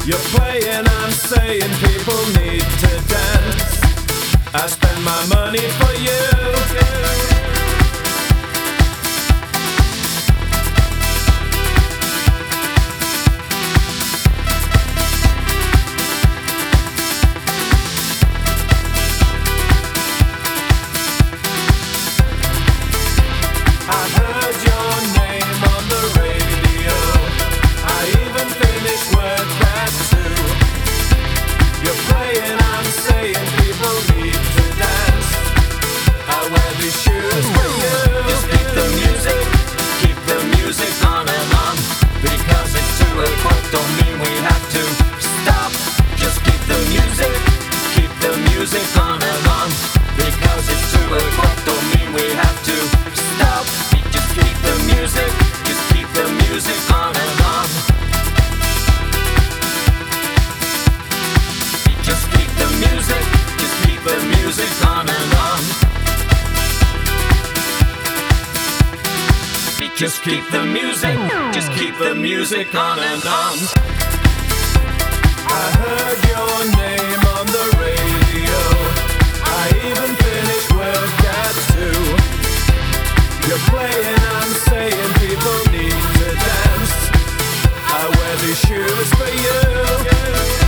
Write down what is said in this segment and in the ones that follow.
You're playing, I'm saying people need to dance. I spend my money for you. Just keep the music, just keep the music on and on. I heard your name on the radio. I even finished work at 2. You're playing, I'm saying people need to dance. I wear these shoes for you.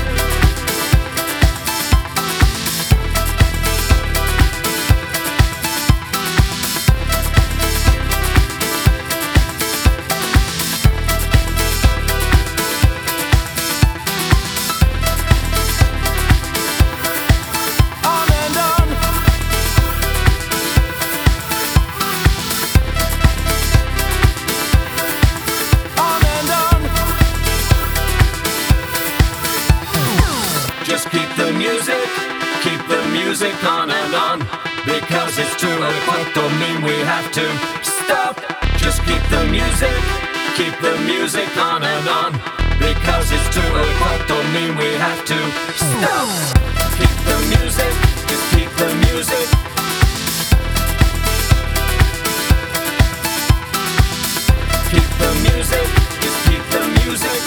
Just keep the music on and on. Because it's 2 o'clock, don't mean we have to stop. Just keep the music on and on. Because it's 2 o'clock, don't mean we have to stop. Keep the music, just keep the music. Keep the music, just keep the music.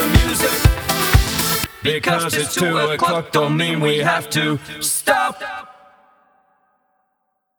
Because it's 2 o'clock, don't mean we have to stop.